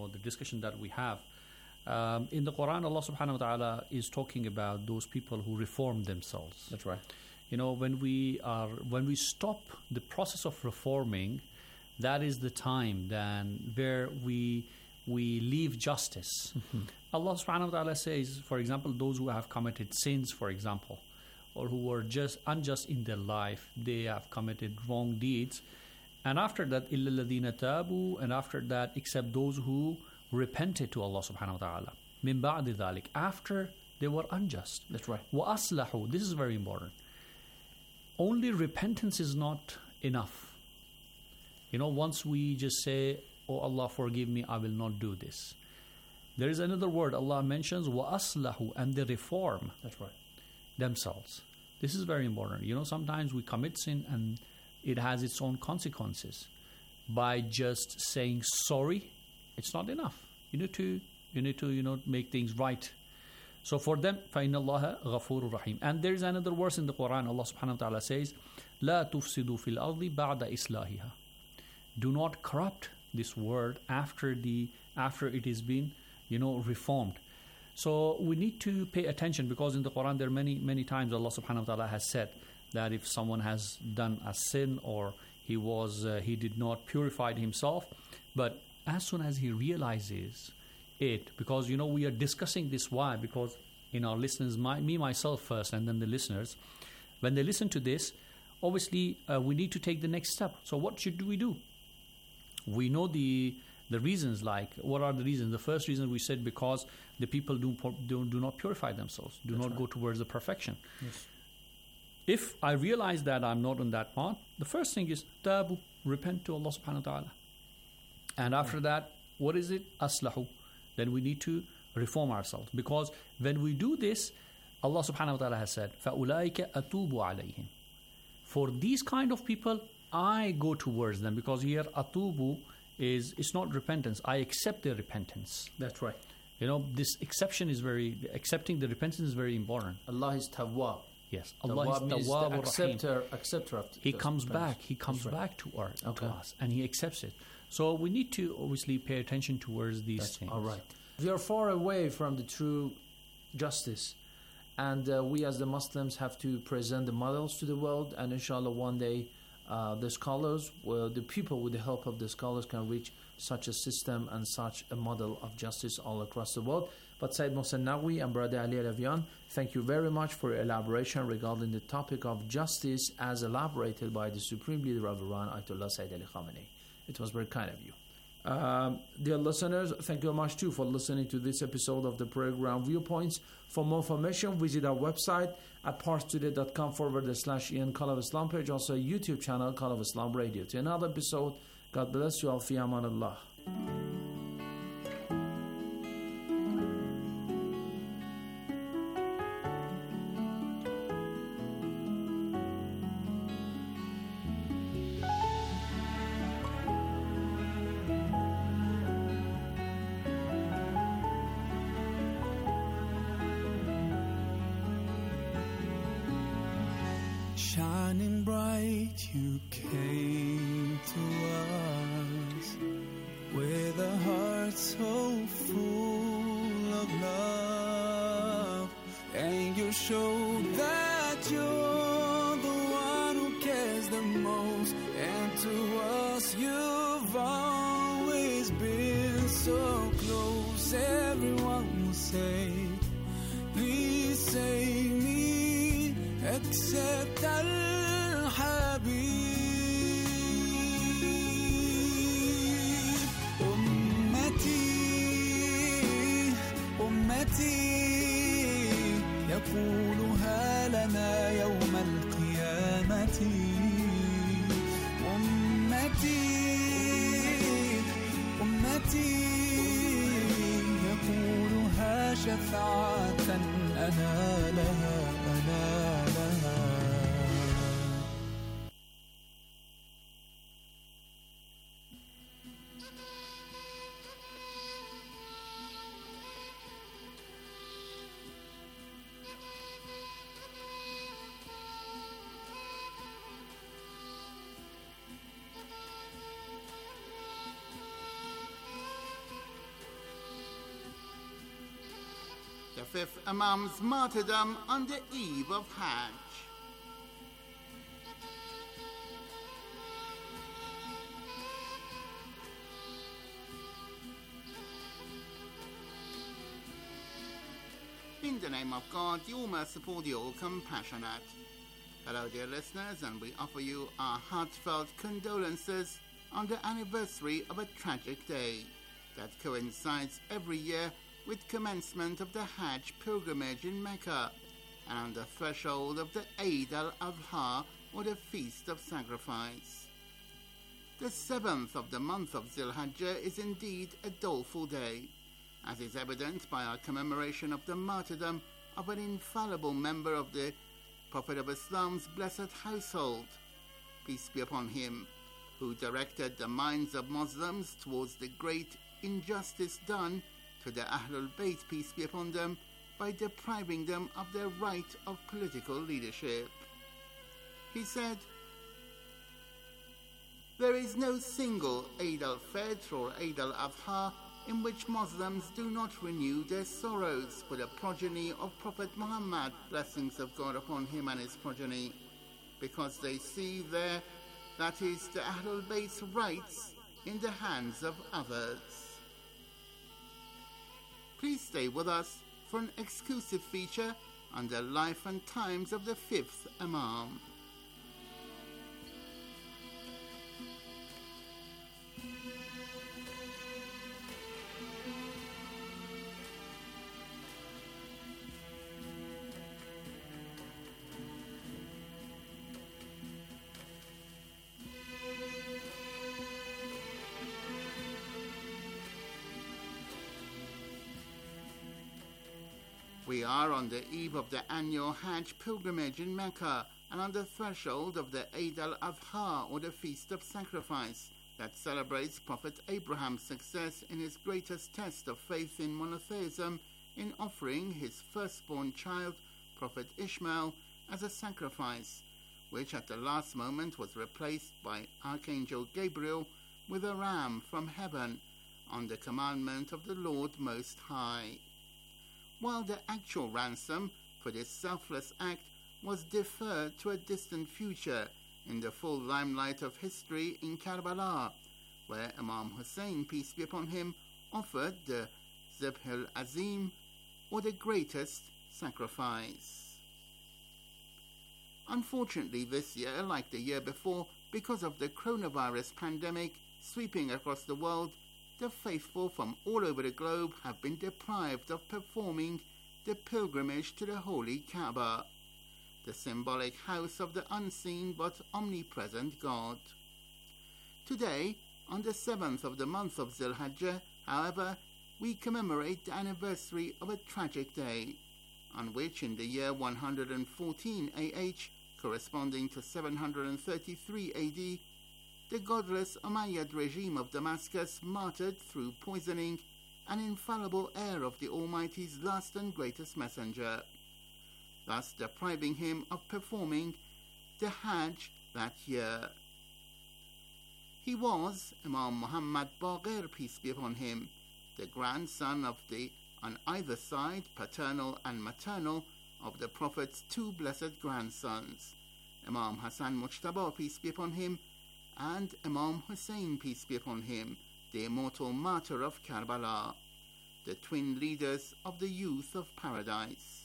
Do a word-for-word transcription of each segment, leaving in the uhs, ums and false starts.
know, the discussion that we have. Um, in the Quran, Allah subhanahu wa ta'ala is talking about those people who reform themselves. That's right. You know, when we are when we stop the process of reforming, that is the time then where we we leave justice. Mm-hmm. Allah subhanahu wa ta'ala says, for example, those who have committed sins, for example, or who were just unjust in their life, they have committed wrong deeds. And after that, إِلَّا الَّذِينَ تَابُوا, and after that, except those who repented to Allah subhanahu wa ta'ala. مِن بَعْدِ ذَلِكَ, after they were unjust. That's right. وَأَصْلَحُوا, this is very important. Only repentance is not enough. You know, once we just say, oh Allah, forgive me, I will not do this. There is another word Allah mentions, وَأَصْلَحُوا, and they reform. That's right. Themselves. This is very important. You know, sometimes we commit sin and it has its own consequences. By just saying sorry, it's not enough. You need to, you need to, you know, make things right. So for them, فَإِنَّ اللَّهَ غَفُورٌ رَحِيمٌ. And there is another verse in the Quran, Allah subhanahu wa ta'ala says, لَا تُفْسِدُوا فِي الْأَرْضِ بَعْدَ إِصْلَاحِهَا. Do not corrupt this word after the after it has been, you know, reformed. So we need to pay attention, because in the Quran there are many, many times Allah subhanahu wa ta'ala has said that if someone has done a sin or he was uh, he did not purify himself, but as soon as he realizes it, because you know we are discussing this, why? Because in our listeners, my, me myself first and then the listeners, when they listen to this, obviously uh, we need to take the next step. So what should we do? We know the the reasons. Like, what are the reasons? The first reason we said, because the people do do, do not purify themselves, do That's not right. go towards the perfection. Yes. If I realize that I'm not on that path, the first thing is tabu, repent to Allah subhanahu wa ta'ala. And after that, what is it? Aslahu. Then we need to reform ourselves. Because when we do this, Allah subhanahu wa ta'ala has said, فَأُولَٰئِكَ أَتُوبُ عَلَيْهِمْ. For these kind of people, I go towards them. Because here, atubu is, it's not repentance. I accept their repentance. That's right. You know, this exception is very, accepting the repentance is very important. Allah is Tawwab. Yes, Allah is means Tawwab the Rahim. acceptor, acceptor of He the comes repentance. back. He comes That's right. back to, our, Okay. to us, and He accepts it. So we need to obviously pay attention towards these That's things. all right. We are far away from the true justice, and uh, we as the Muslims have to present the models to the world, and inshallah one day uh, the scholars, well, the people with the help of the scholars can reach such a system and such a model of justice all across the world. But Sayyid Mohsen Naqvi and Brother Ali Alavian, thank you very much for your elaboration regarding the topic of justice as elaborated by the Supreme Leader of Iran, Ayatollah Sayyid Ali Khamenei. It was very kind of you. Um, dear listeners, thank you very much too for listening to this episode of the program Viewpoints. For more information, visit our website at parstoday.com forward slash Ian Call of Islam page, also a YouTube channel, Call of Islam Radio. To another episode, God bless you all. Fi amanullah. Shining bright, you came to us with a heart so full of love, and you showed that you're the one who cares the most, and to us you've always been so close. Everyone will say, please save me, except Al-Habib. Ummati, Ummati, يقولها لنا يوم القيامة. أمتي أمتي يقولها شفاعة أنا لها أنا لها. the fifth Imam's martyrdom on the eve of Hajj. In the name of God, the all-merciful, the all-compassionate. Hello, dear listeners, and we offer you our heartfelt condolences on the anniversary of a tragic day that coincides every year with commencement of the Hajj pilgrimage in Mecca and on the threshold of the Eid al-Adha, or the Feast of Sacrifice. The seventh of the month of Zil-Hajjah is indeed a doleful day, as is evident by our commemoration of the martyrdom of an infallible member of the Prophet of Islam's blessed household, peace be upon him, who directed the minds of Muslims towards the great injustice done to the Ahlul Bayt, peace be upon them, by depriving them of their right of political leadership. He said, "There is no single Eid al-Fitr or Eid al-Adha in which Muslims do not renew their sorrows for the progeny of Prophet Muhammad, blessings of God upon him and his progeny, because they see there, that is, the Ahlul Bayt's rights in the hands of others." Please stay with us for an exclusive feature on the life and times of the fifth Imam. We are on the eve of the annual Hajj pilgrimage in Mecca and on the threshold of the Eid al-Adha, or the Feast of Sacrifice, that celebrates Prophet Abraham's success in his greatest test of faith in monotheism in offering his firstborn child, Prophet Ishmael, as a sacrifice, which at the last moment was replaced by Archangel Gabriel with a ram from heaven on the commandment of the Lord Most High. While the actual ransom for this selfless act was deferred to a distant future in the full limelight of history in Karbala, where Imam Hussein, peace be upon him, offered the Zibh al-Azim, or the greatest sacrifice. Unfortunately, this year, like the year before, because of the coronavirus pandemic sweeping across the world, the faithful from all over the globe have been deprived of performing the pilgrimage to the holy Kaaba, the symbolic house of the unseen but omnipresent God. Today, on the seventh of the month of Zil-Hajjah, however, we commemorate the anniversary of a tragic day, on which in the year one hundred fourteen A H, corresponding to seven hundred thirty-three A D, the godless Umayyad regime of Damascus martyred through poisoning an infallible heir of the Almighty's last and greatest messenger, thus depriving him of performing the Hajj that year. He was Imam Muhammad Baqir, peace be upon him, the grandson of the, on either side, paternal and maternal, of the Prophet's two blessed grandsons, Imam Hassan Mujtaba, peace be upon him, and Imam Hussein, peace be upon him, the immortal martyr of Karbala, the twin leaders of the youth of paradise.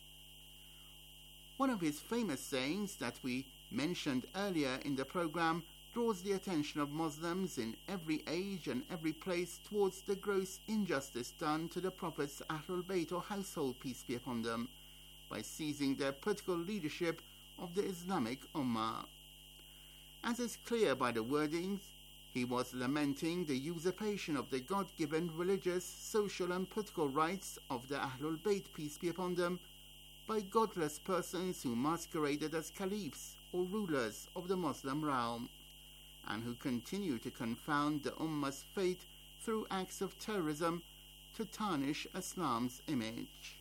One of his famous sayings that we mentioned earlier in the program draws the attention of Muslims in every age and every place towards the gross injustice done to the Prophet's Ahlul Bayt, or household, peace be upon them, by seizing their political leadership of the Islamic Ummah. As is clear by the wordings, he was lamenting the usurpation of the God-given religious, social and political rights of the Ahlul Bayt, peace be upon them, by godless persons who masqueraded as caliphs or rulers of the Muslim realm, and who continue to confound the Ummah's fate through acts of terrorism to tarnish Islam's image.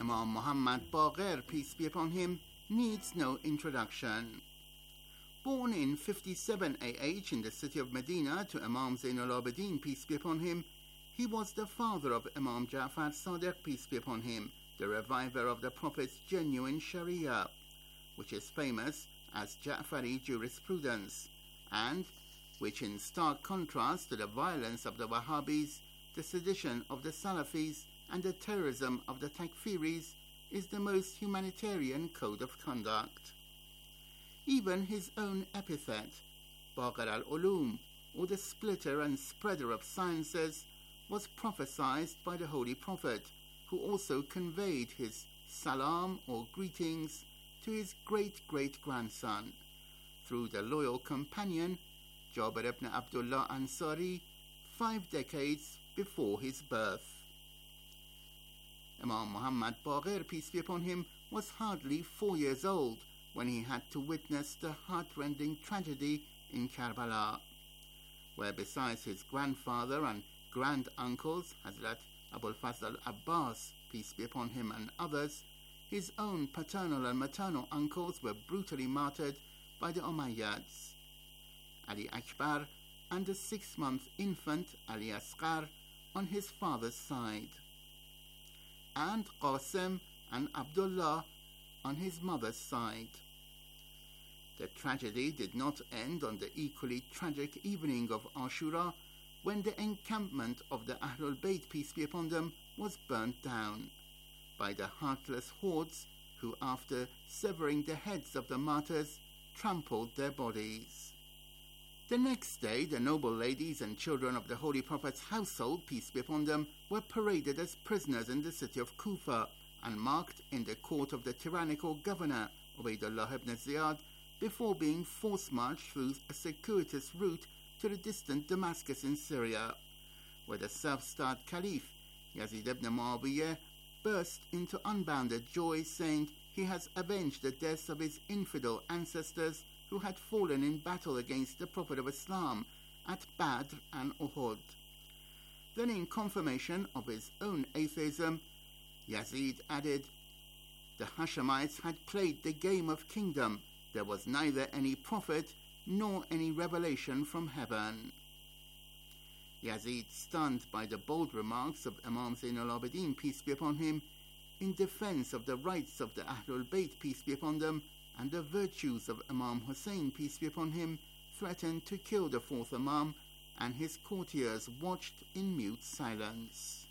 Imam Muhammad Baqir, peace be upon him, needs no introduction. Born in fifty-seven A H in the city of Medina to Imam Zainul Abidin, peace be upon him, he was the father of Imam Ja'far Sadiq, peace be upon him, the reviver of the Prophet's genuine Sharia, which is famous as Ja'fari jurisprudence, and which, in stark contrast to the violence of the Wahhabis, the sedition of the Salafis, and the terrorism of the Takfiris, is the most humanitarian code of conduct. Even his own epithet, Baqir al-Ulum, or the splitter and spreader of sciences, was prophesied by the Holy Prophet, who also conveyed his salam or greetings to his great-great-grandson, through the loyal companion Jabir ibn Abdullah Ansari, five decades before his birth. Imam Muhammad Baqir, peace be upon him, was hardly four years old when he had to witness the heart-rending tragedy in Karbala, where besides his grandfather and grand-uncles, Hazrat Abul Fazl Abbas, peace be upon him, and others, his own paternal and maternal uncles were brutally martyred by the Umayyads. Ali Akbar and the six-month infant Ali Asghar on his father's side, and Qasim and Abdullah on his mother's side. The tragedy did not end on the equally tragic evening of Ashura, when the encampment of the Ahlul Bayt, peace be upon them, was burnt down by the heartless hordes who, after severing the heads of the martyrs, trampled their bodies. The next day, the noble ladies and children of the Holy Prophet's household, peace be upon them, were paraded as prisoners in the city of Kufa and marked in the court of the tyrannical governor, Ubaydullah ibn Ziyad, before being force-marched through a circuitous route to the distant Damascus in Syria, where the self-styled Caliph, Yazid ibn Muawiyah, burst into unbounded joy, saying he has avenged the deaths of his infidel ancestors who had fallen in battle against the Prophet of Islam at Badr and Uhud. Then, in confirmation of his own atheism, Yazid added, "The Hashemites had played the game of kingdom. There was neither any prophet nor any revelation from heaven." Yazid, stunned by the bold remarks of Imam Zainul Abidin, peace be upon him, in defense of the rights of the Ahlul Bayt, peace be upon them, and the virtues of Imam Hussein, peace be upon him, threatened to kill the fourth Imam, and his courtiers watched in mute silence.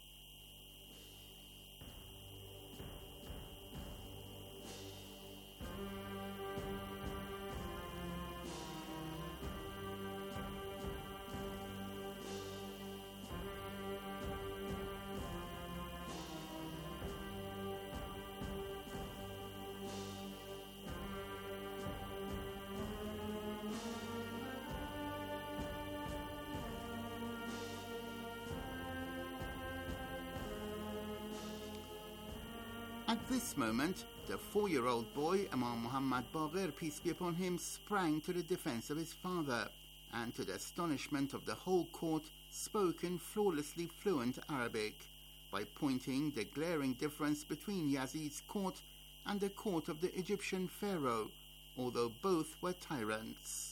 At this moment, the four-year-old boy, Imam Muhammad Baqir, peace be upon him, sprang to the defense of his father, and to the astonishment of the whole court, spoke in flawlessly fluent Arabic, by pointing the glaring difference between Yazid's court and the court of the Egyptian pharaoh, although both were tyrants.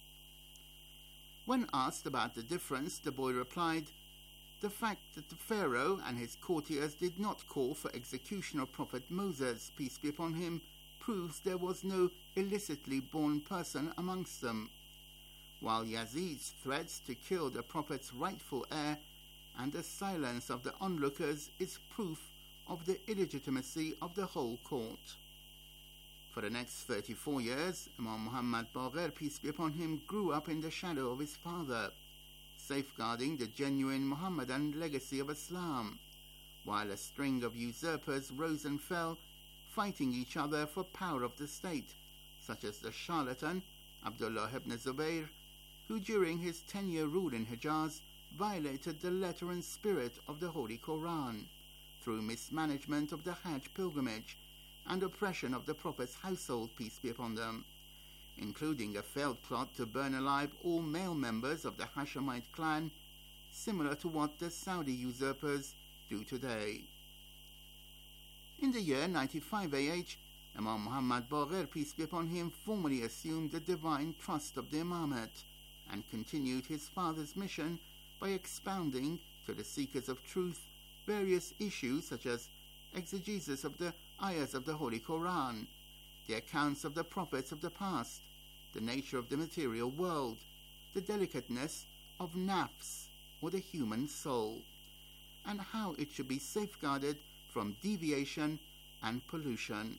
When asked about the difference, the boy replied, "The fact that the Pharaoh and his courtiers did not call for execution of Prophet Moses, peace be upon him, proves there was no illicitly born person amongst them, while Yazid's threats to kill the Prophet's rightful heir and the silence of the onlookers is proof of the illegitimacy of the whole court." For the next thirty-four years, Imam Muhammad Baqir, peace be upon him, grew up in the shadow of his father, safeguarding the genuine Muhammadan legacy of Islam, while a string of usurpers rose and fell, fighting each other for power of the state, such as the charlatan Abdullah ibn Zubayr, who during his ten-year rule in Hijaz violated the letter and spirit of the Holy Quran through mismanagement of the Hajj pilgrimage and oppression of the Prophet's household, peace be upon them, including a failed plot to burn alive all male members of the Hashemite clan, similar to what the Saudi usurpers do today. In the year ninety-five A H, Imam Muhammad Baqir, peace be upon him, formally assumed the divine trust of the imamate and continued his father's mission by expounding to the seekers of truth various issues such as exegesis of the ayahs of the Holy Quran, the accounts of the prophets of the past, the nature of the material world, the delicateness of nafs, or the human soul, and how it should be safeguarded from deviation and pollution.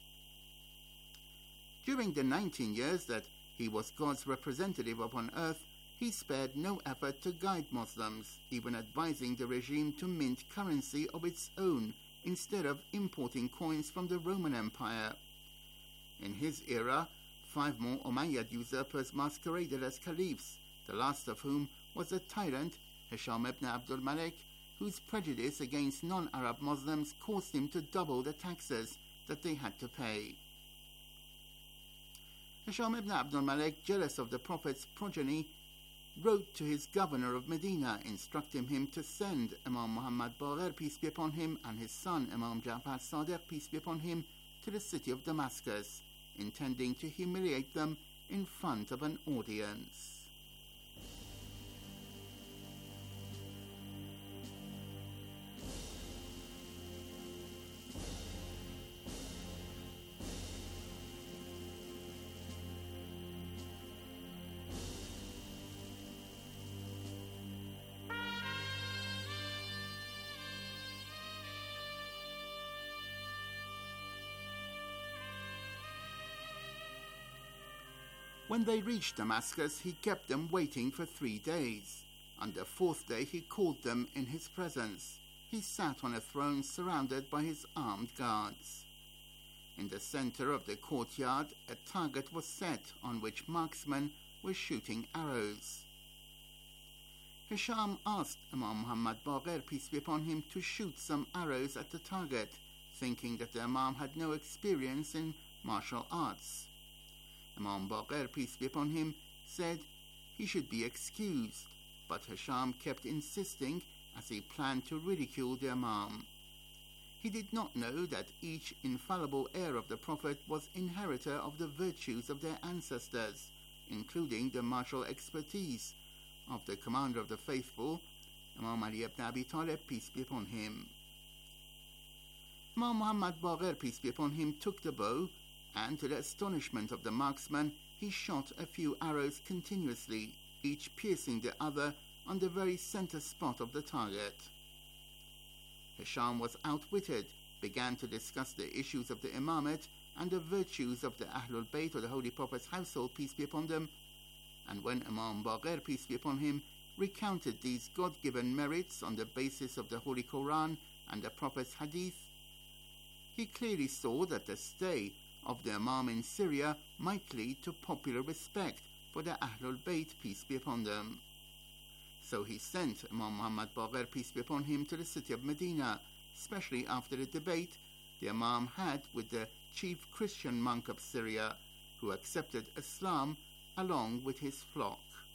During the nineteen years that he was God's representative upon earth, he spared no effort to guide Muslims, even advising the regime to mint currency of its own instead of importing coins from the Roman Empire. In his era, five more Umayyad usurpers masqueraded as caliphs, the last of whom was a tyrant, Hisham ibn Abdul Malik, whose prejudice against non-Arab Muslims caused him to double the taxes that they had to pay. Hisham ibn Abdul Malik, jealous of the Prophet's progeny, wrote to his governor of Medina, instructing him to send Imam Muhammad Baqir, peace be upon him, and his son Imam Ja'far Sadiq, peace be upon him, to the city of Damascus, intending to humiliate them in front of an audience. When they reached Damascus, he kept them waiting for three days. On the fourth day, he called them in his presence. He sat on a throne surrounded by his armed guards. In the center of the courtyard, a target was set on which marksmen were shooting arrows. Hisham asked Imam Muhammad Baqir, peace be upon him, to shoot some arrows at the target, thinking that the Imam had no experience in martial arts. Imam Baqir, peace be upon him, said he should be excused, but Hisham kept insisting as he planned to ridicule the Imam. He did not know that each infallible heir of the Prophet was inheritor of the virtues of their ancestors, including the martial expertise of the commander of the faithful, Imam Ali ibn Abi Talib, peace be upon him. Imam Muhammad Baqir, peace be upon him, took the bow, and to the astonishment of the marksman, he shot a few arrows continuously, each piercing the other on the very center spot of the target. Hisham was outwitted, began to discuss the issues of the imamate and the virtues of the Ahlul Bayt, or the Holy Prophet's household, peace be upon them, and when Imam Baqir, peace be upon him, recounted these God-given merits on the basis of the Holy Quran and the Prophet's hadith, he clearly saw that the stay of the Imam in Syria might lead to popular respect for the Ahlul Bayt, peace be upon them. So he sent Imam Muhammad Baqir, peace be upon him, to the city of Medina, especially after the debate the Imam had with the chief Christian monk of Syria, who accepted Islam along with his flock.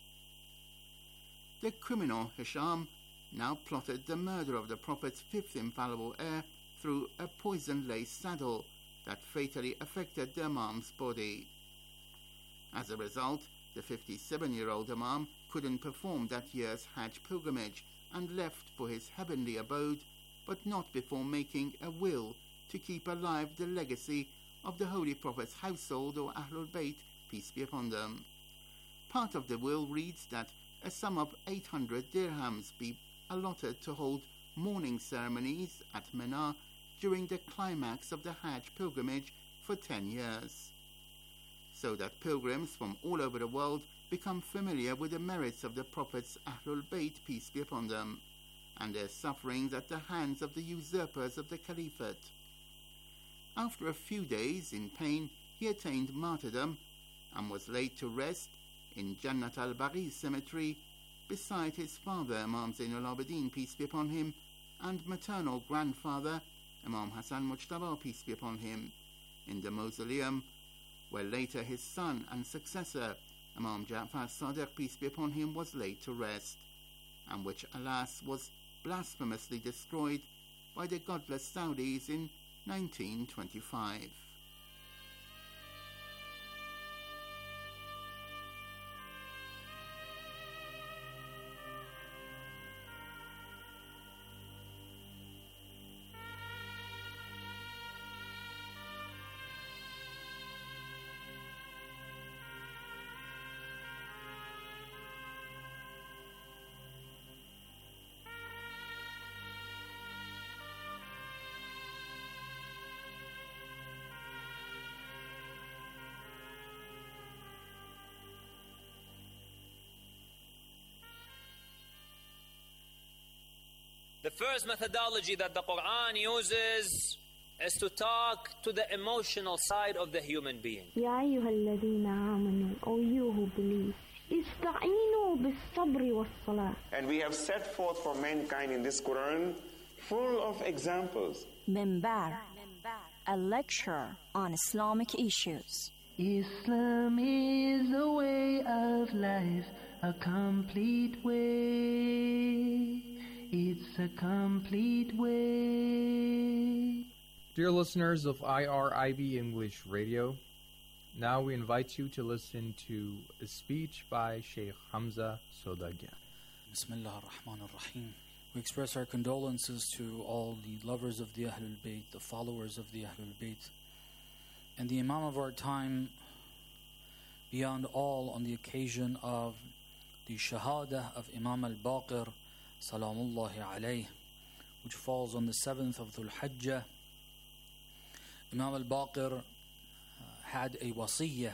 The criminal Hisham now plotted the murder of the Prophet's fifth infallible heir through a poison-laced saddle that fatally affected the Imam's body. As a result, the fifty-seven-year-old Imam couldn't perform that year's Hajj pilgrimage and left for his heavenly abode, but not before making a will to keep alive the legacy of the Holy Prophet's household, or Ahlul Bayt, peace be upon them. Part of the will reads that a sum of eight hundred dirhams be allotted to hold mourning ceremonies at Mina during the climax of the Hajj pilgrimage for ten years, so that pilgrims from all over the world become familiar with the merits of the Prophet's Ahlul Bayt, peace be upon them, and their sufferings at the hands of the usurpers of the Caliphate. After a few days in pain, he attained martyrdom and was laid to rest in Jannat al-Baqi cemetery beside his father, Imam Zainul Abidin, peace be upon him, and maternal grandfather, Imam Hassan Mujtaba, peace be upon him, in the mausoleum where later his son and successor, Imam Ja'far Sadiq, peace be upon him, was laid to rest, and which, alas, was blasphemously destroyed by the godless Saudis in nineteen twenty-five. The first methodology that the Quran uses is to talk to the emotional side of the human being. يا أيها الذين آمنوا, O you who believe, استعينوا بالصبر والصلاة. And we have set forth for mankind in this Quran full of examples. Minbar, a lecture on Islamic issues. Islam is a way of life, a complete way. It's a complete way. Dear listeners of I R I B English Radio, now we invite you to listen to a speech by Sheikh Hamza Sodagian. Bismillah ar-Rahman ar-Rahim. We express our condolences to all the lovers of the Ahlul Bayt, the followers of the Ahlul Bayt, and the Imam of our time, beyond all on the occasion of the Shahada of Imam al-Baqir, Salamullahi alayh, which falls on the seventh of Dhul Hajjah. Imam al-Baqir uh, had a wasiyah,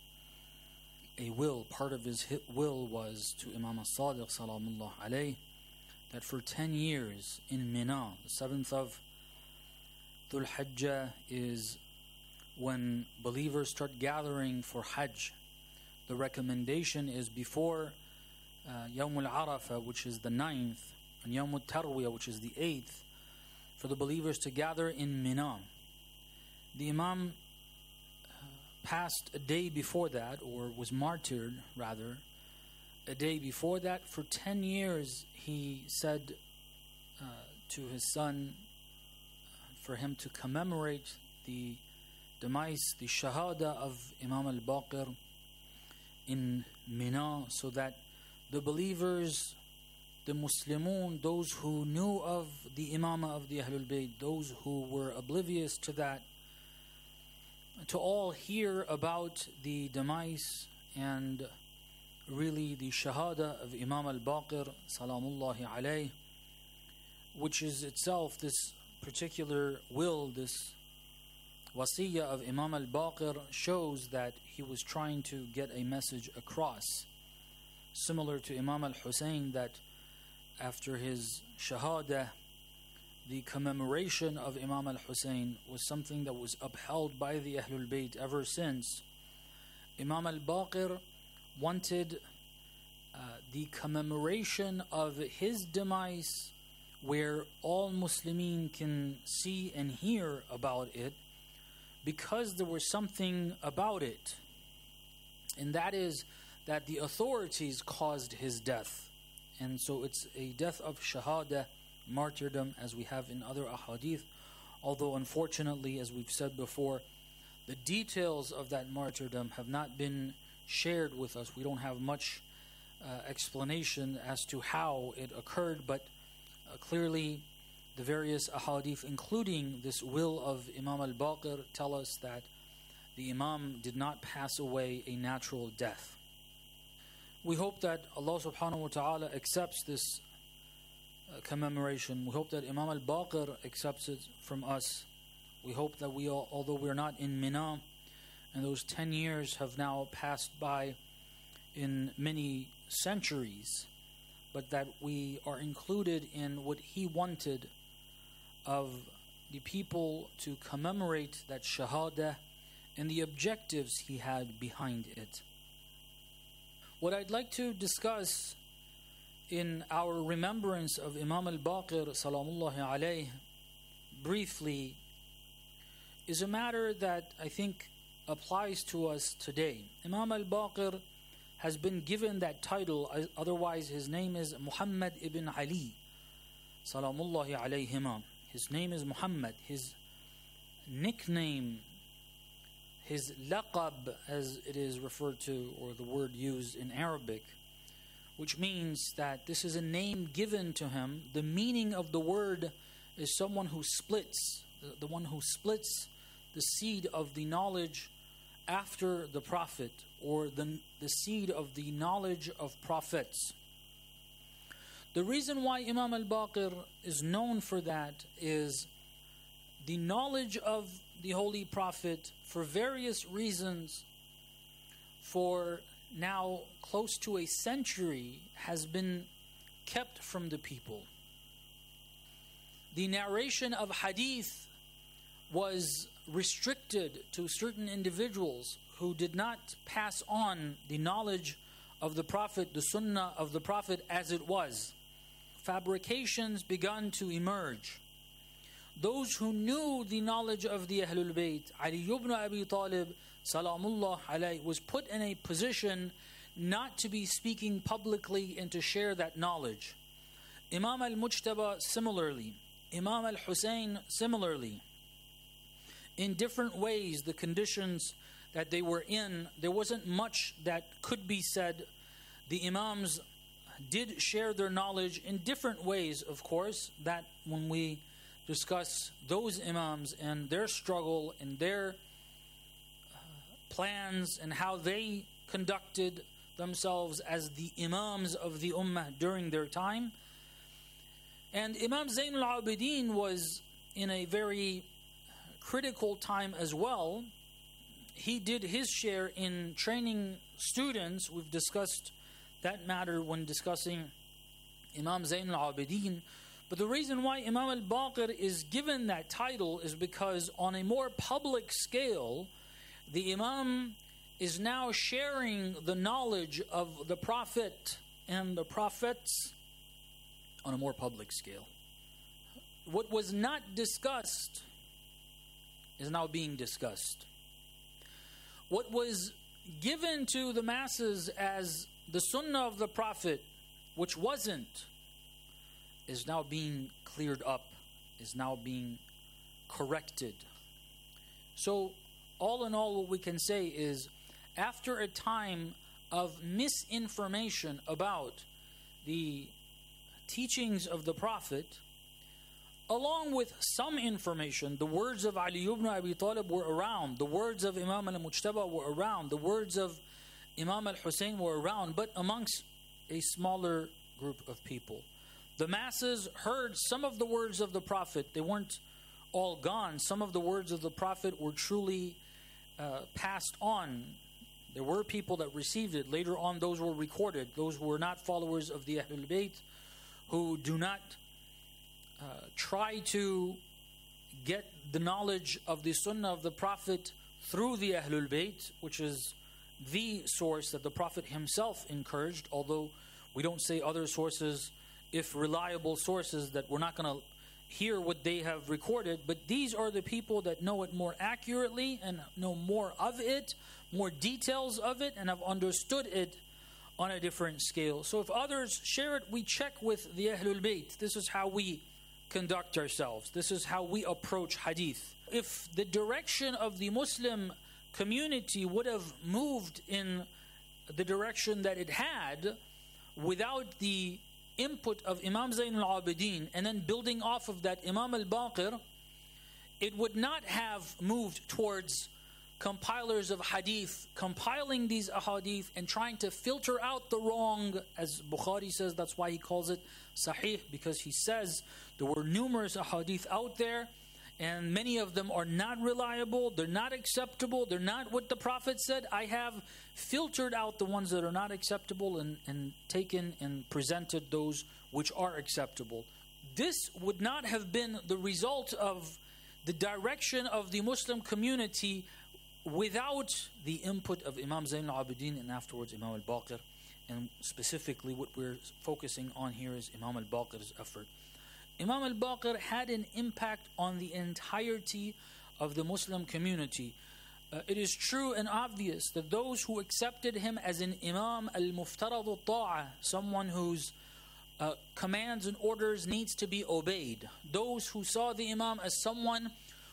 a will. Part of his will was to Imam al-Sadiq Salamullahi alayh, that for ten years in Mina, the seventh of Dhul Hajjah is when believers start gathering for Hajj. The recommendation is before uh, Yawm al-Arafah, which is the ninth, and Yawm al-Tarwiyah, which is the eighth, for the believers to gather in Mina. The Imam uh, passed a day before that, or was martyred rather, a day before that. For ten years he said uh, to his son uh, for him to commemorate the demise, the Shahada of Imam al-Baqir in Mina, so that the believers, the Muslimun, those who knew of the Imamah of the Ahlul Bayt, those who were oblivious to that, to all hear about the demise and really the Shahada of Imam al-Baqir, Salamullahi alayh, which is itself this particular will, this wasiyah of Imam al-Baqir, shows that he was trying to get a message across. Similar to Imam al-Hussein, that after his Shahada, the commemoration of Imam al-Hussein was something that was upheld by the Ahlul Bayt ever since. Imam al-Baqir wanted uh, the commemoration of his demise where all Muslimin can see and hear about it, because there was something about it, and that is that the authorities caused his death. And so it's a death of shahada, martyrdom, as we have in other ahadith, although unfortunately, as we've said before, the details of that martyrdom have not been shared with us. We don't have much uh, explanation as to how it occurred, but uh, clearly the various ahadith, including this will of Imam al-Baqir, tell us that the Imam did not pass away a natural death. We hope that Allah subhanahu wa ta'ala accepts this uh, commemoration. We hope that Imam al-Baqir accepts it from us. We hope that we, all, although we're not in Mina, and those ten years have now passed by in many centuries, but that we are included in what he wanted of the people to commemorate that shahada and the objectives he had behind it. What I'd like to discuss in our remembrance of Imam al-Baqir salamullahi alayh briefly is a matter that I think applies to us today. Imam al-Baqir has been given that title, otherwise his name is Muhammad ibn Ali salamullahi alayhima. His name is Muhammad. His nickname, his laqab, as it is referred to, or the word used in Arabic, which means that this is a name given to him. The meaning of the word is someone who splits, the, the one who splits the seed of the knowledge after the prophet, or the, the seed of the knowledge of prophets. The reason why Imam al-Baqir is known for that is the knowledge of the Holy Prophet, for various reasons, for now close to a century, has been kept from the people. The narration of hadith was restricted to certain individuals who did not pass on the knowledge of the Prophet, the Sunnah of the Prophet as it was. Fabrications began to emerge. Those who knew the knowledge of the Ahlul Bayt, Ali ibn Abi Talib, Salamullah alayhi, was put in a position not to be speaking publicly and to share that knowledge. Imam al-Mujtaba similarly. Imam al-Hussein similarly. In different ways, the conditions that they were in, there wasn't much that could be said. The Imams did share their knowledge in different ways, of course, that when we discuss those Imams and their struggle and their uh, plans and how they conducted themselves as the Imams of the Ummah during their time. And Imam Zayn al-Abidin was in a very critical time as well. He did his share in training students. We've discussed that matter when discussing Imam Zayn al-Abidin. But the reason why Imam al-Baqir is given that title is because on a more public scale, the Imam is now sharing the knowledge of the Prophet and the Prophets on a more public scale. What was not discussed is now being discussed. What was given to the masses as the Sunnah of the Prophet, which wasn't, is now being cleared up, is now being corrected. So, all in all, what we can say is, after a time of misinformation about the teachings of the Prophet, along with some information, the words of Ali ibn Abi Talib were around, the words of Imam al-Mujtaba were around, the words of Imam al-Hussein were around, but amongst a smaller group of people. The masses heard some of the words of the Prophet. They weren't all gone. Some of the words of the Prophet were truly uh, passed on. There were people that received it. Later on, those were recorded. Those who were not followers of the Ahlul Bayt, who do not uh, try to get the knowledge of the Sunnah of the Prophet through the Ahlul Bayt, which is the source that the Prophet himself encouraged, although we don't say other sources, if reliable sources, that we're not going to hear what they have recorded, but these are the people that know it more accurately and know more of it, more details of it, and have understood it on a different scale. So if others share it, we check with the Ahlul Bayt. This is how we conduct ourselves. This is how we approach hadith. If the direction of the Muslim community would have moved in the direction that it had without the input of Imam Zayn al-Abidin and then building off of that Imam al-Baqir, it would not have moved towards compilers of hadith, compiling these ahadith and trying to filter out the wrong, as Bukhari says. That's why he calls it Sahih, because he says there were numerous ahadith out there and many of them are not reliable, they're not acceptable, they're not what the Prophet said. I have filtered out the ones that are not acceptable and, and taken and presented those which are acceptable. This would not have been the result of the direction of the Muslim community without the input of Imam Zayn al-Abidin and afterwards Imam al-Baqir. And specifically what we're focusing on here is Imam al-Baqir's effort. Imam al-Baqir had an impact on the entirety of the Muslim community. Uh, it is true and obvious that those who accepted him as an Imam al-Muftarad al-Ta'a, someone whose uh, commands and orders needs to be obeyed, those who saw the Imam as someone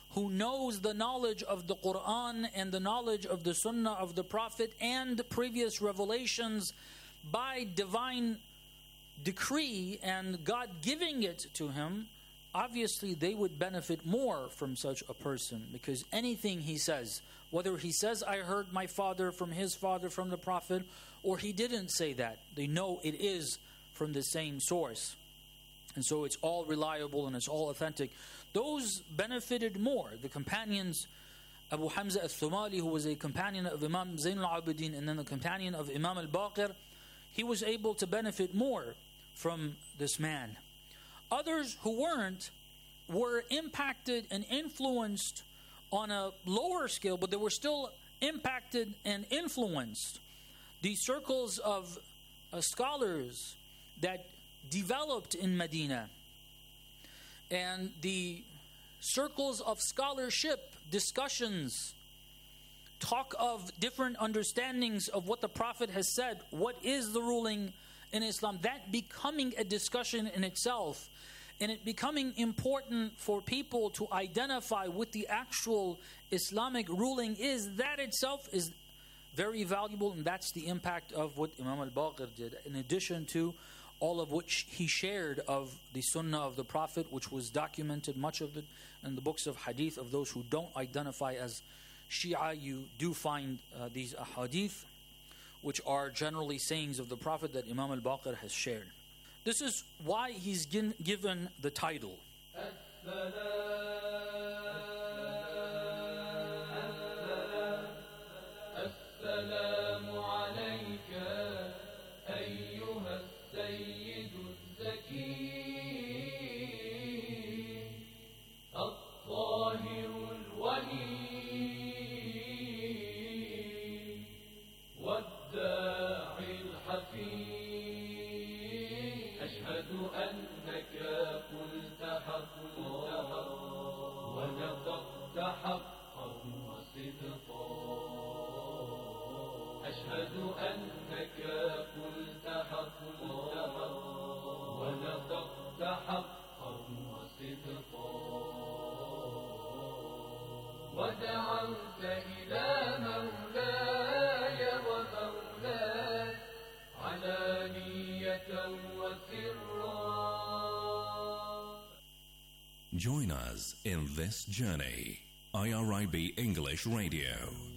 who knows the knowledge of the Quran and the knowledge of the Sunnah of the Prophet and previous revelations by divine decree and God giving it to him, obviously they would benefit more from such a person, because anything he says, whether he says, I heard my father from his father from the Prophet, or he didn't say that, they know it is from the same source. And so it's all reliable and it's all authentic. Those benefited more. The companions, Abu Hamza al-Thumali, who was a companion of Imam Zain al-Abidin and then the companion of Imam al-Baqir, he was able to benefit more from this man. Others who weren't were impacted and influenced on a lower scale, but they were still impacted and influenced. The circles of uh, scholars that developed in Medina and the circles of scholarship, discussions, talk of different understandings of what the Prophet has said, what is the ruling in Islam, that becoming a discussion in itself, and it becoming important for people to identify what the actual Islamic ruling is, that itself is very valuable, and that's the impact of what Imam al-Baqir did, in addition to all of which he shared of the Sunnah of the Prophet, which was documented, much of it in the books of Hadith. Of those who don't identify as Shia, you do find uh, these Ahadith, which are generally sayings of the Prophet that Imam al-Baqir has shared. This is why he's given the title. Join us in this journey. I R I B English Radio.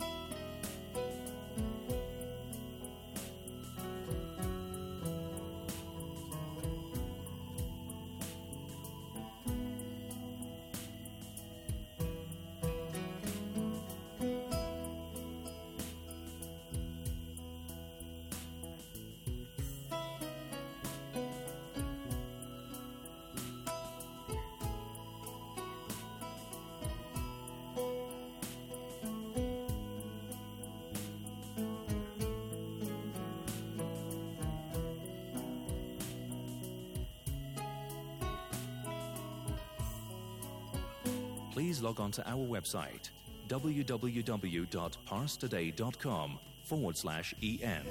Please log on to our website, www.parstoday.com forward slash EN.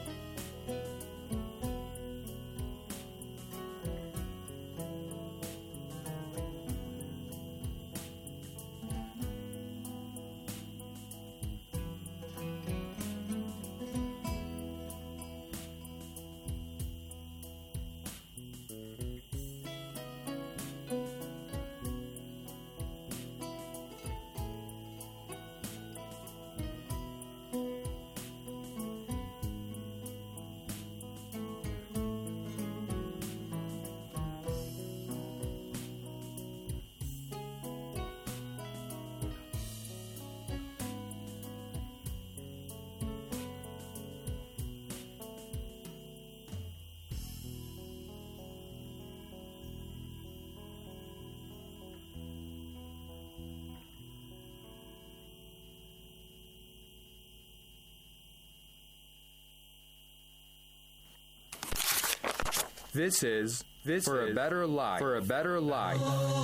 This is this for is a better life. For a better life.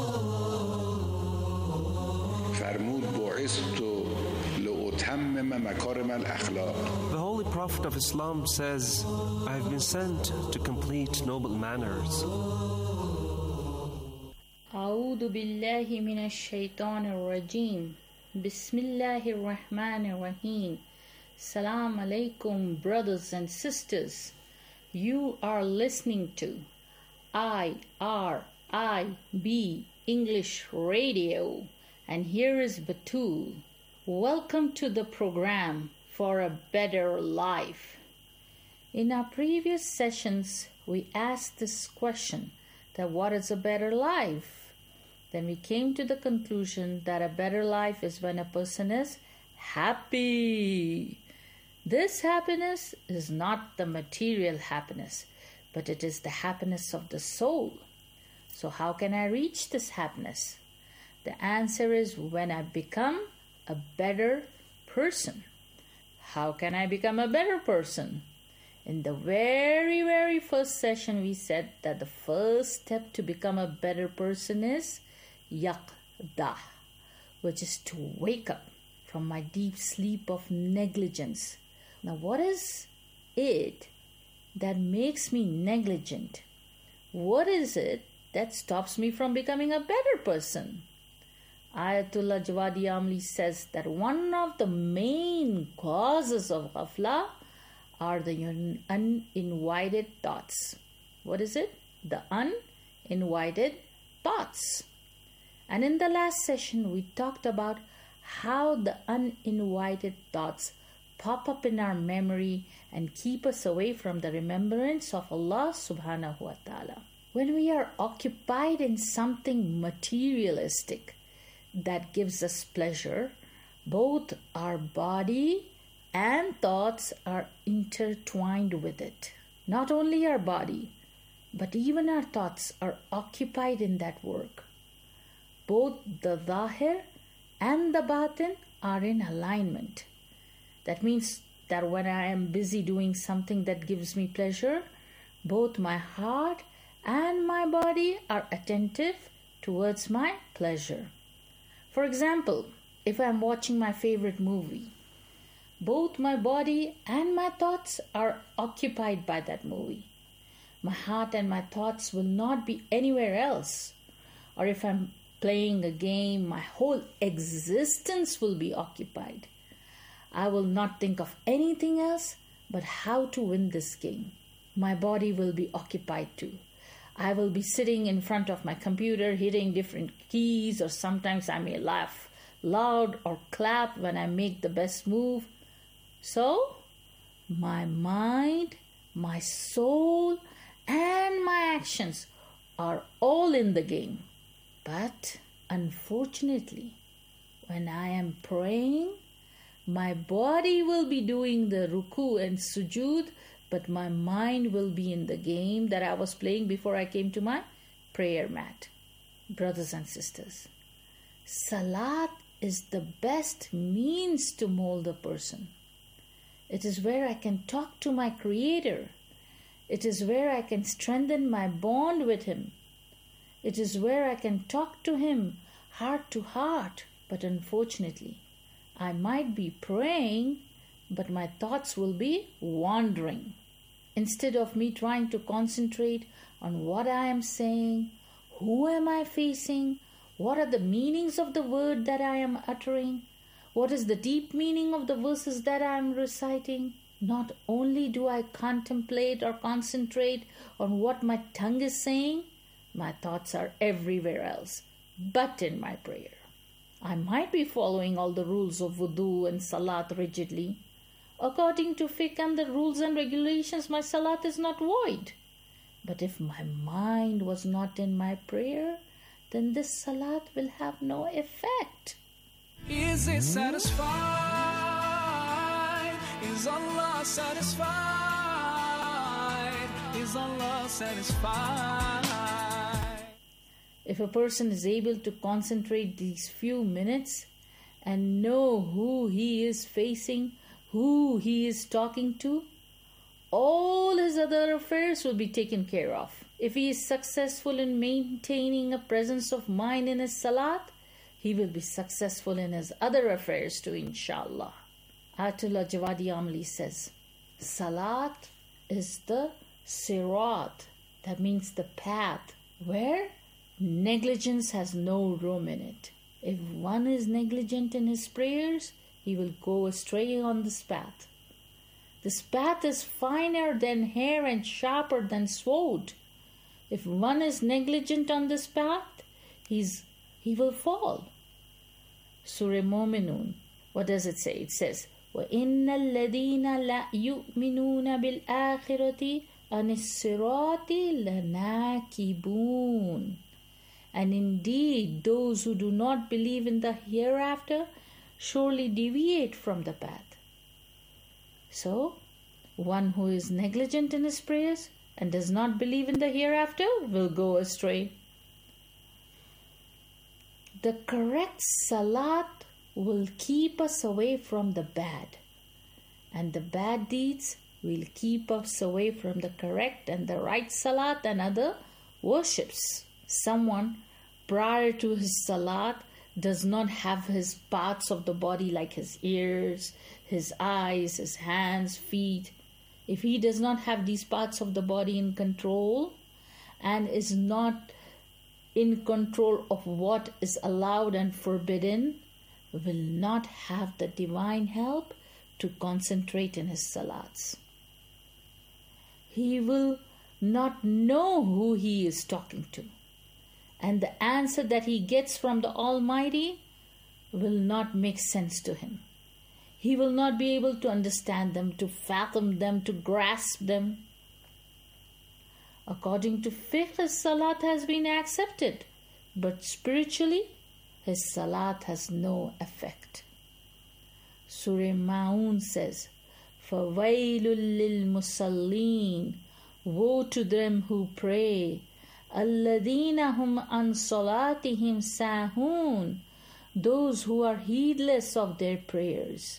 The Holy Prophet of Islam says, I have been sent to complete noble manners. أعوذ أعوذ بالله من الشيطان الرجيم بسم الله الرحمن الرحيم. Salam alaikum, brothers and sisters. You are listening to I R I B English Radio, and here is Batul. Welcome to the program For a Better Life. In our previous sessions, we asked this question, that what is a better life? Then we came to the conclusion that a better life is when a person is happy. This happiness is not the material happiness, but it is the happiness of the soul. So how can I reach this happiness? The answer is when I become a better person. How can I become a better person? In the very, very first session, we said that the first step to become a better person is yaqdah, which is to wake up from my deep sleep of negligence. Now, what is it that makes me negligent? What is it that stops me from becoming a better person? Ayatollah Jawadi Amli says that one of the main causes of ghafla are the uninvited thoughts. What is it? The uninvited thoughts. And in the last session, we talked about how the uninvited thoughts pop up in our memory and keep us away from the remembrance of Allah subhanahu wa ta'ala. When we are occupied in something materialistic that gives us pleasure, both our body and thoughts are intertwined with it. Not only our body, but even our thoughts are occupied in that work. Both the zahir and the batin are in alignment. That means that when I am busy doing something that gives me pleasure, both my heart and my body are attentive towards my pleasure. For example, if I am watching my favorite movie, both my body and my thoughts are occupied by that movie. My heart and my thoughts will not be anywhere else. Or if I'm playing a game, my whole existence will be occupied. I will not think of anything else but how to win this game. My body will be occupied too. I will be sitting in front of my computer hitting different keys, or sometimes I may laugh loud or clap when I make the best move. So, my mind, my soul, and my actions are all in the game. But unfortunately, when I am praying, my body will be doing the ruku and sujood, but my mind will be in the game that I was playing before I came to my prayer mat. Brothers and sisters, salat is the best means to mold a person. It is where I can talk to my Creator. It is where I can strengthen my bond with Him. It is where I can talk to Him heart to heart. But unfortunately, I might be praying, but my thoughts will be wandering. Instead of me trying to concentrate on what I am saying, who am I facing, what are the meanings of the word that I am uttering, what is the deep meaning of the verses that I am reciting, not only do I contemplate or concentrate on what my tongue is saying, my thoughts are everywhere else but in my prayer. I might be following all the rules of wudu and salat rigidly. According to fiqh and the rules and regulations, my salat is not void. But if my mind was not in my prayer, then this salat will have no effect. Is it satisfied? Is Allah satisfied? Is Allah satisfied? If a person is able to concentrate these few minutes and know who he is facing, who he is talking to, all his other affairs will be taken care of. If he is successful in maintaining a presence of mind in his salat, he will be successful in his other affairs too, inshallah. Ayatollah Jawadi Amli says, salat is the sirat, that means the path, where Negligence has no room in it. If one is negligent in his prayers, he will go astray on this path. This path is finer than hair and sharper than sword. If one is negligent on this path, he's, he will fall. Surah Mu'minun, what does it say? It says, وَإِنَّ الَّذِينَ لَا يُؤْمِنُونَ بِالْآخِرَةِ عَنِ الصِّرَاطِ لَنَاكِبُونَ. And indeed, those who do not believe in the hereafter surely deviate from the path. So, one who is negligent in his prayers and does not believe in the hereafter will go astray. The correct salat will keep us away from the bad, and the bad deeds will keep us away from the correct and the right salat and other worships. Someone prior to his salat does not have his parts of the body like his ears, his eyes, his hands, feet. If he does not have these parts of the body in control and is not in control of what is allowed and forbidden, will not have the divine help to concentrate in his salats. He will not know who he is talking to, and the answer that he gets from the Almighty will not make sense to him. He will not be able to understand them, to fathom them, to grasp them. According to fiqh, his salat has been accepted, but spiritually, his salat has no effect. Surah Ma'un says, فَوَيْلٌ لِلْمُصَلِّينَ. Woe to them who pray. الَّذِينَ هُمْ عَنْ صَلَاتِهِمْ سَاهُونَ. Those who are heedless of their prayers.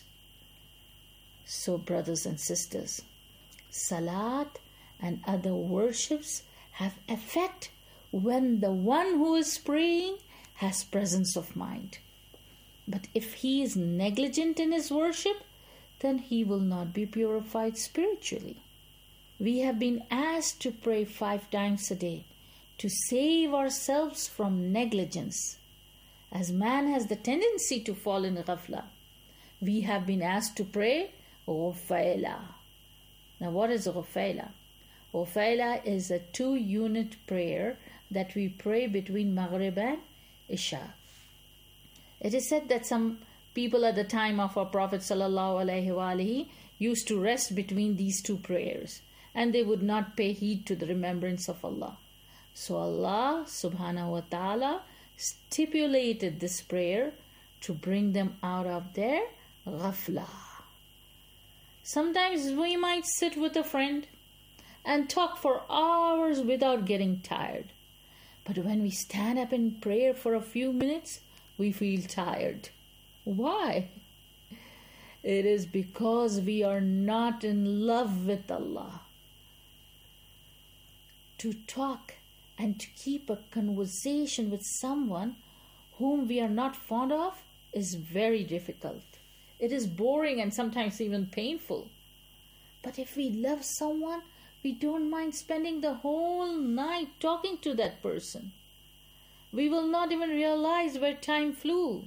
So, brothers and sisters, salat and other worships have effect when the one who is praying has presence of mind. But if he is negligent in his worship, then he will not be purified spiritually. We have been asked to pray five times a day to save ourselves from negligence. As man has the tendency to fall in ghafla, we have been asked to pray Ghufayla. Now, what is Ghufayla? Ghufayla is a two-unit prayer that we pray between Maghrib and Isha. It is said that some people at the time of our Prophet sallallahu alaihi wasallam used to rest between these two prayers, and they would not pay heed to the remembrance of Allah. So Allah subhanahu wa ta'ala stipulated this prayer to bring them out of their ghafla. Sometimes we might sit with a friend and talk for hours without getting tired. But when we stand up in prayer for a few minutes, we feel tired. Why? It is because we are not in love with Allah. To talk and to keep a conversation with someone whom we are not fond of is very difficult. It is boring and sometimes even painful. But if we love someone, we don't mind spending the whole night talking to that person. We will not even realize where time flew.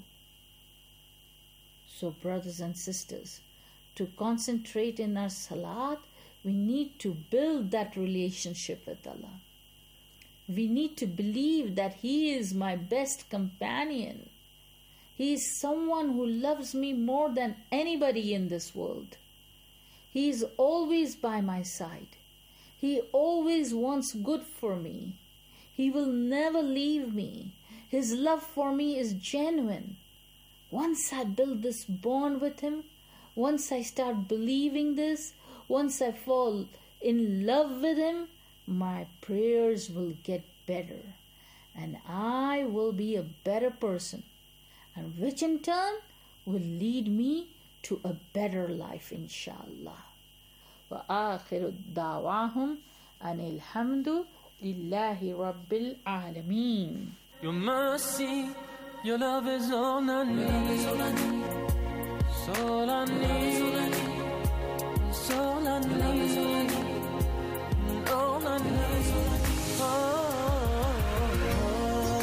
So, brothers and sisters, to concentrate in our salat, we need to build that relationship with Allah. We need to believe that He is my best companion. He is someone who loves me more than anybody in this world. He is always by my side. He always wants good for me. He will never leave me. His love for me is genuine. Once I build this bond with Him, once I start believing this, once I fall in love with Him, my prayers will get better and I will be a better person, and which in turn will lead me to a better life, inshallah. Wa akhiru da'wahum anil hamdu lillahi rabbil alameen. Your mercy, your love is all I need. It's all I need. It's all I need. All I need. Oh.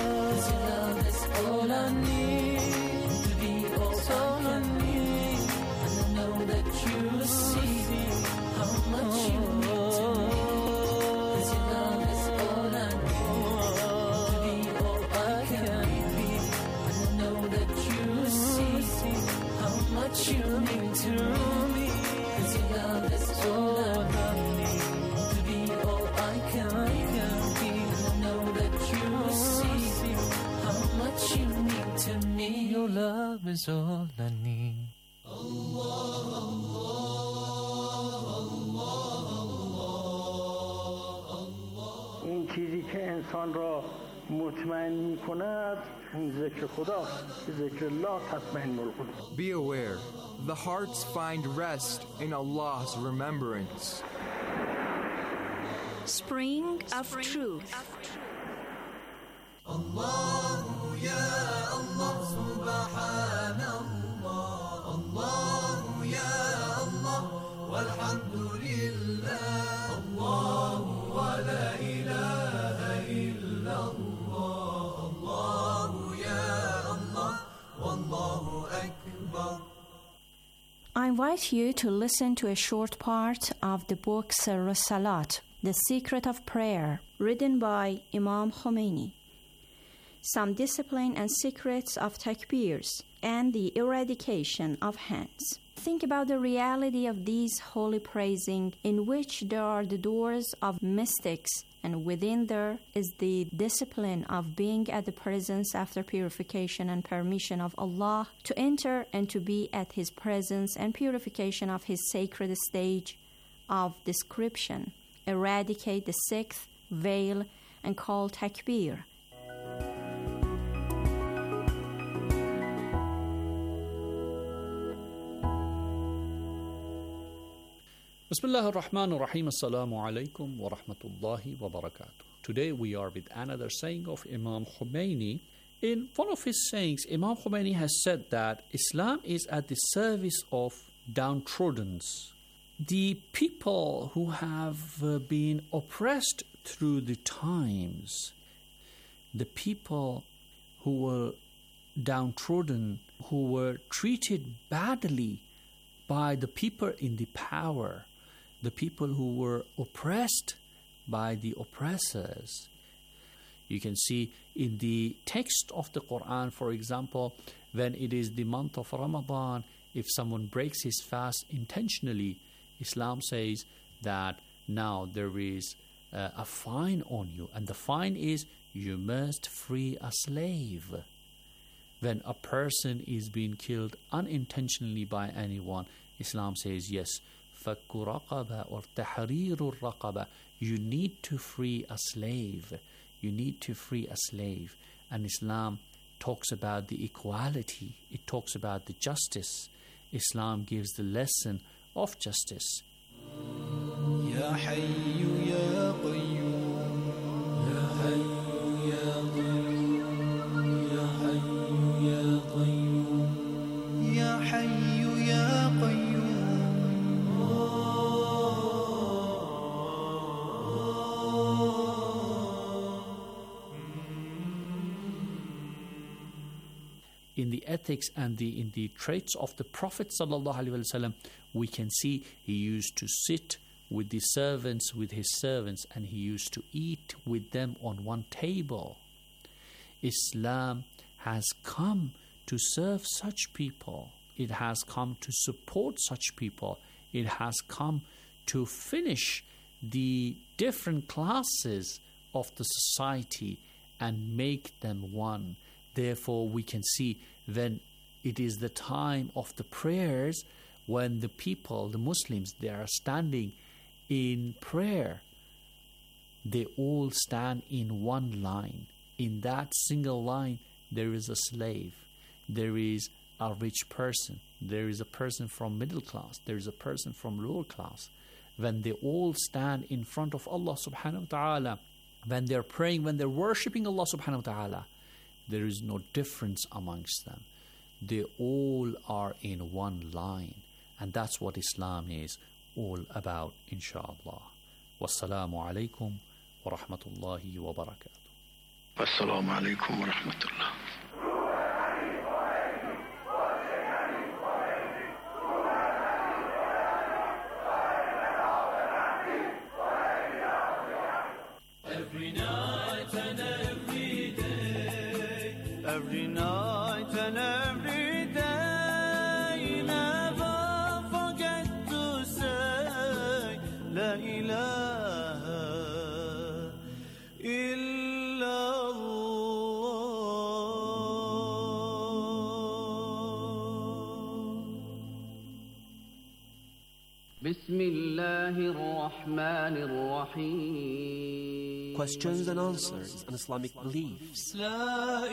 much you mean to me. 'Cause your love is all I need to be all I can be. And I know that you see how much you mean to me. Your love is all I need. Allah, این چیزی که انسان را مطمئن می کند این ذکر خداست. ذکر الله تطمئن القلوب. Be aware, the hearts find rest in Allah's remembrance. Spring of Truth. Allahu ya Allah, subhanallah. Allahu ya Allah, walhamdulillah. Allahu wa la ilaha illallah. Allahu ya Allah, wallahu akbar. I invite you to listen to a short part of the book Sirr Salat, The Secret of Prayer, written by Imam Khomeini. Some discipline and secrets of takbirs and the eradication of hands. Think about the reality of these holy praising, in which there are the doors of mystics, and within there is the discipline of being at the presence after purification and permission of Allah, to enter and to be at His presence and purification of His sacred stage of description, eradicate the sixth veil and call takbir. Bismillah ar-Rahman ar-Rahim. Assalamu alaikum wa rahmatullahi wa barakatuh. Today we are with another saying of Imam Khomeini. In one of his sayings, Imam Khomeini has said that Islam is at the service of downtrodden, the people who have uh, been oppressed through the times, the people who were downtrodden, who were treated badly by the people in the power, the people who were oppressed by the oppressors. You can see in the text of the Quran, for example, when it is the month of Ramadan, if someone breaks his fast intentionally, Islam says that now there is uh, a fine on you, and the fine is you must free a slave. When a person is being killed unintentionally by anyone, Islam says yes, فَكُّ رَقَبَةٍ or تَحْرِيرُ الرَّقَبَةِ, you need to free a slave. You need to free a slave. And Islam talks about the equality. It talks about the justice. Islam gives the lesson of justice. Ya Hayyu Ya Qayyum, Ya Hayyu Ya Qayyum, Ya Hayyu Ya Qayyum, Ya Hayyu Ya Qayyum. In the ethics and the in the traits of the Prophet sallallahu alaihi wasallam, we can see he used to sit with the servants, with his servants, and he used to eat with them on one table. Islam has come to serve such people. It has come to support such people. It has come to finish the different classes of the society and make them one. Therefore, we can see when it is the time of the prayers, when the people, the Muslims, they are standing in prayer, they all stand in one line. In that single line, there is a slave, there is a rich person, there is a person from middle class, there is a person from lower class. When they all stand in front of Allah subhanahu wa ta'ala, when they're praying, when they're worshipping Allah subhanahu wa ta'ala, there is no difference amongst them. They all are in one line. And that's what Islam is all about, inshallah. Wassalamu alaikum wa rahmatullahi wa barakatuh. Wassalamu alaikum wa rahmatullah. Every night and every day, every night and every day, now بسم الله الرحمن الرحيم. Questions and answers on Islamic beliefs. لا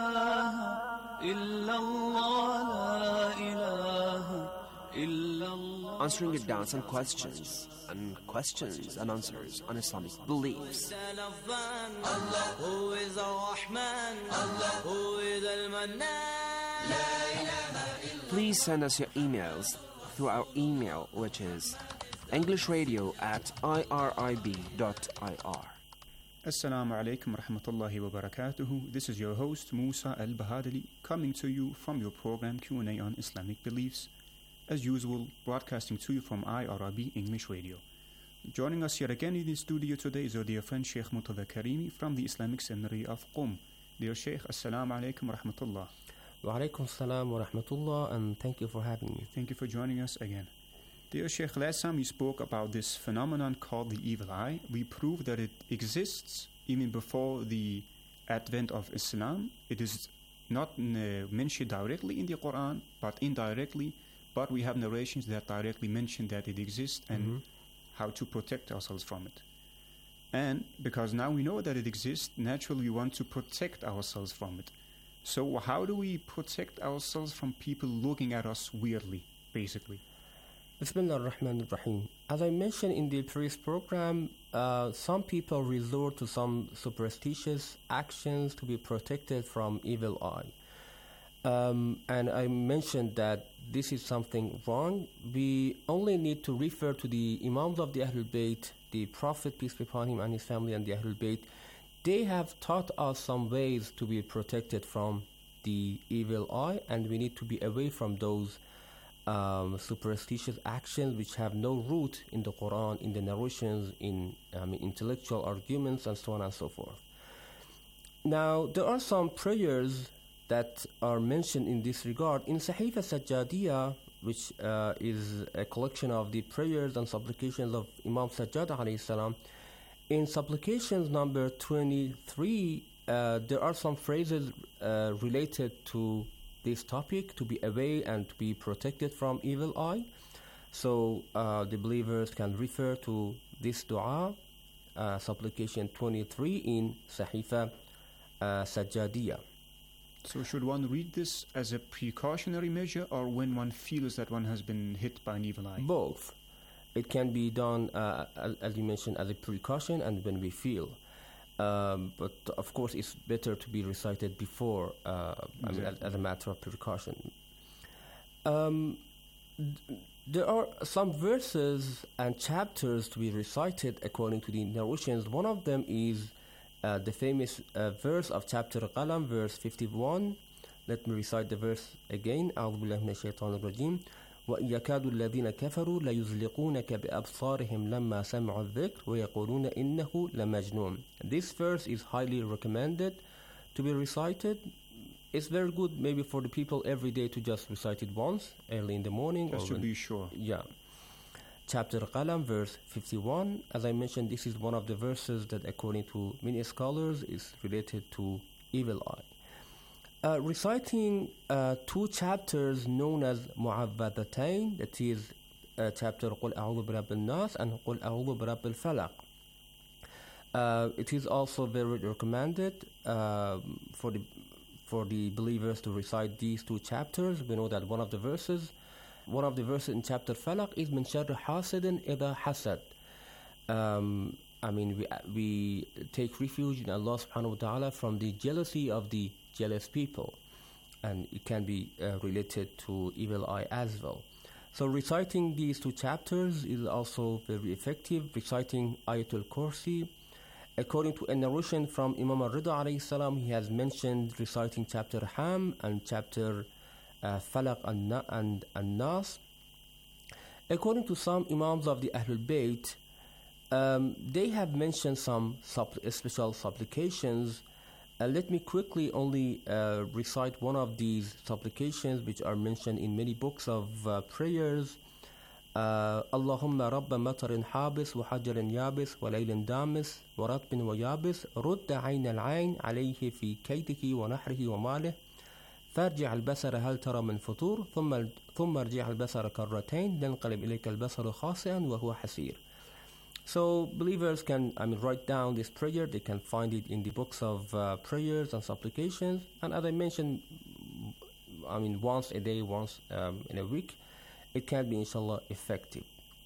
إله إلا الله لا إله إلا الله. Answering your doubts and questions and questions and answers on Islamic beliefs. Allah who is Ar-Rahman, Allah who is Al-Mannan. لا إله إلا. Please send us your emails through our email, which is englishradio at irib dot ir. Assalamu alaikum rahmatullahi wa barakatuhu. This is your host Musa Al-Bahadali coming to you from your program Q and A on Islamic beliefs, as usual broadcasting to you from I R I B English Radio. Joining us here again in the studio today is our dear friend Sheikh Murtada Karimi from the Islamic Seminary of Qom. Dear Sheikh, Assalamu alaikum rahmatullah. Wa alaikum salam wa rahmatullah, and thank you for having me. Thank you for joining us again. Dear Sheikh, last time we spoke about this phenomenon called the evil eye. We proved that it exists even before the advent of Islam. It is not uh, mentioned directly in the Quran, but indirectly. But we have narrations that directly mention that it exists and mm-hmm. how to protect ourselves from it. And because now we know that it exists, naturally we want to protect ourselves from it. So how do we protect ourselves from people looking at us weirdly, basically? Bismillah ar-Rahman ar-Rahim. As I mentioned in the previous program, uh, some people resort to some superstitious actions to be protected from evil eye. Um, and I mentioned that this is something wrong. We only need to refer to the Imams of the Ahlul Bayt, the Prophet, peace be upon him, and his family, and the Ahlul Bayt. They have taught us some ways to be protected from the evil eye, and we need to be away from those um, superstitious actions which have no root in the Quran, in the narrations, in I mean, intellectual arguments, and so on and so forth. Now, there are some prayers that are mentioned in this regard. In Sahifa Sajjadiyah, which uh, is a collection of the prayers and supplications of Imam Sajjad alayhi salam, in supplications number twenty-three, uh, there are some phrases uh, related to this topic, to be away and to be protected from evil eye. So uh, the believers can refer to this dua, uh, supplication twenty-three in Sahifa uh, Sajjadiyah. So should one read this as a precautionary measure or when one feels that one has been hit by an evil eye? Both. It can be done, uh, as you mentioned, as a precaution and when we feel. Um, but of course, it's better to be recited before, uh, exactly. I mean, as, as a matter of precaution. Um, d- there are some verses and chapters to be recited according to the narrations. One of them is uh, the famous uh, verse of chapter Qalam, verse fifty-one. Let me recite the verse again. أعوذ بالله من الشيطان الرجيم. وَإِنْ يَكَادُ الَّذِينَ كَفَرُوا لَيُزْلِقُونَكَ بِأَبْصَارِهِمْ لَمَّا سَمِعُوا الذِّكْرَ وَيَقُولُونَ إِنَّهُ لَمَجْنُونَ. This verse is highly recommended to be recited. It's very good maybe for the people every day to just recite it once, early in the morning. Just or to when, be sure. Yeah. Chapter Qalam, verse fifty-one. As I mentioned, this is one of the verses that, according to many scholars, is related to evil eye. Uh, reciting uh, two chapters known as Mu'awwadhatayn, that is uh, chapter قُلْ أَعُوذُ بِرَبِّ النَّاسِ and قُلْ أَعُوذُ بِرَبِّ الْفَلَقِ. Uh, it is also very recommended uh, for the for the believers to recite these two chapters. We know that one of the verses, one of the verses in chapter Falaq is مِنْ شَرِّ حَاسِدٍ إِذَا حَسَدٍ. Um, I mean, we we take refuge in Allah subhanahu wa ta'ala from the jealousy of the jealous people, and it can be uh, related to evil eye as well. So reciting these two chapters is also very effective. Reciting Ayatul Kursi, according to a narration from Imam al-Rida alayhi salam, he has mentioned reciting chapter Ham and chapter uh, Falaq and, and, and Nas. According to some Imams of the Ahlul Bayt, um, they have mentioned some suppl- special supplications. Uh, let me quickly only uh, recite one of these supplications which are mentioned in many books of uh, prayers. Allahumma rabba matarin habis wa hajarin yabis wa laylin damis wa ratbin wa yabis rudda ayn al-ayn alayhi fi kaydiki wa nahrihi wa malih فارجع البصر هل ترى من فطور ثم ثم ارجع البصر كرتين ينقلب إليك البصر خاسئا وهو حسير. So believers can, I mean, write down this prayer. They can find it in the books of uh, prayers and supplications. And as I mentioned, I mean, once a day, once um, in a week, it can be, inshallah, effective.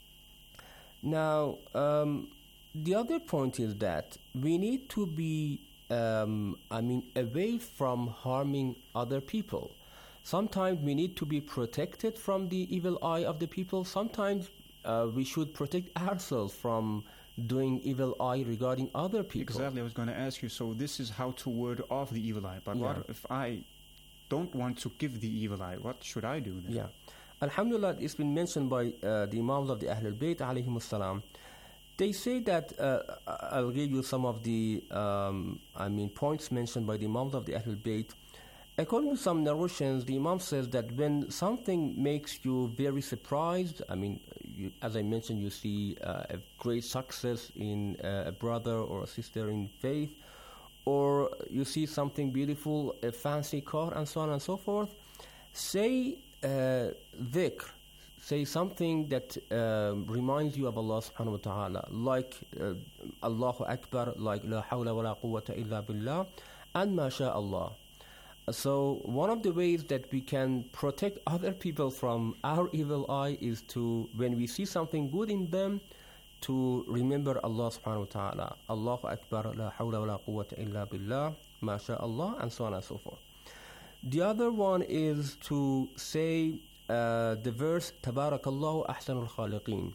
Now, um, the other point is that we need to be, um, I mean, away from harming other people. Sometimes we need to be protected from the evil eye of the people. Sometimes uh, we should protect ourselves from doing evil eye regarding other people. Exactly, I was going to ask you, so this is how to ward off the evil eye. But Yeah. what if I don't want to give the evil eye? What should I do then? Yeah. Alhamdulillah, it's been mentioned by uh, the Imams of the Ahlul Bayt, alayhimus salam. They say that, uh, I'll give you some of the, um, I mean, points mentioned by the Imams of the Ahlul Bayt. According to some narrations, the Imam says that when something makes you very surprised, I mean, you, as I mentioned, you see uh, a great success in uh, a brother or a sister in faith, or you see something beautiful, a fancy car, and so on and so forth, say uh, dhikr, say something that uh, reminds you of Allah subhanahu wa ta'ala, like uh, Allahu Akbar, like La hawla wa la quwwata illa billah, and Ma sha Allah. So one of the ways that we can protect other people from our evil eye is to, when we see something good in them, to remember Allah subhanahu wa ta'ala, Allahu Akbar, La hawla wa la quwwata illa billah, Ma sha Allah, and so on and so forth. The other one is to say uh, the verse Tabarakallahu ahsanul khaliqeen.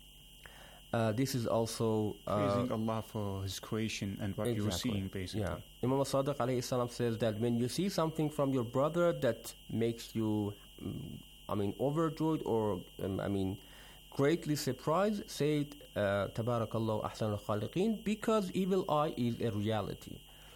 Uh, this is also uh, Praising Allah for His creation and what you're Exactly. seeing, basically. Yeah. Imam Sadiq alayhi salam says that when you see something from your brother that makes you, um, I mean, overjoyed or, um, I mean, greatly surprised, say it, uh, Tabarakallahu ahsanul khaliqeen, because evil eye is a reality.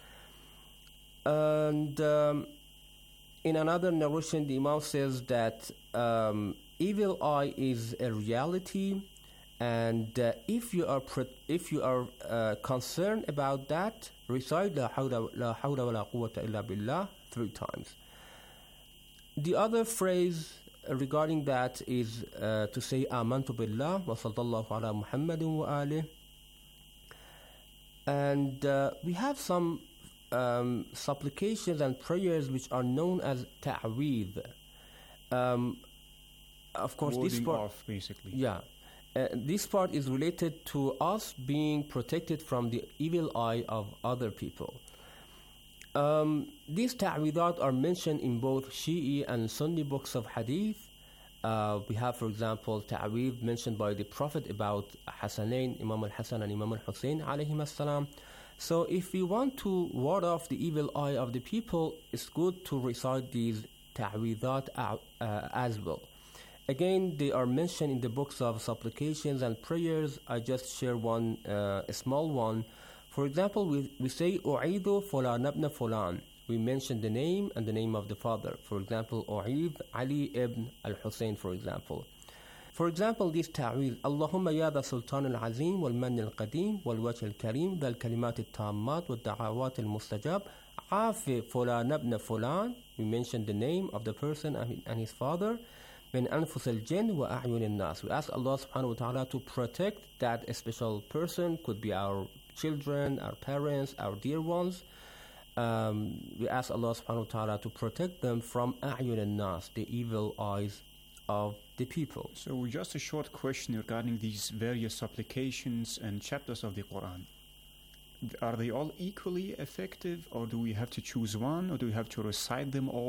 And um, in another narration, the Imam says that um, evil eye is a reality. And uh, if you are pre- if you are uh, concerned about that, recite La hawla la hawla wa la quwwata illa billah three times. The other phrase regarding that is uh, to say Amantu billah wa sallallahu ala Muhammadin wa alih. And uh, we have some um, supplications and prayers which are known as ta'weed. Um, of course, this Warding part, off, basically. yeah. Uh, this part is related to us being protected from the evil eye of other people. Um, these ta'weedat are mentioned in both Shi'i and Sunni books of hadith. Uh, we have, for example, ta'weed mentioned by the Prophet about Hasanain, Imam al-Hasan and Imam al-Hussein alayhim as-salam. So if we want to ward off the evil eye of the people, it's good to recite these ta'weedat uh, uh, as well. Again, they are mentioned in the books of supplications and prayers. I just share one, uh, a small one. For example, we, we say, U'idu fulan ibn fulan. We mention the name and the name of the father. For example, U'id Ali ibn al-Hussein, for example. For example, this ta'weed, Allahumma ya da sultan al-azim wal-man al-qadim wal-wajh al-karim dhal kalimat al-tammat wal-da'awat al-mustajab afi fulan ibn fulan. We mention the name of the person and his father. من أنفس الجن وأعين الناس. We ask Allah subhanahu wa ta'ala to protect that special person, could be our children, our parents, our dear ones. Um, we ask Allah subhanahu wa ta'ala to protect them from أعين الناس, the evil eyes of the people. So just a short question regarding these various supplications and chapters of the Quran. Are they all equally effective, or do we have to choose one, or do we have to recite them all?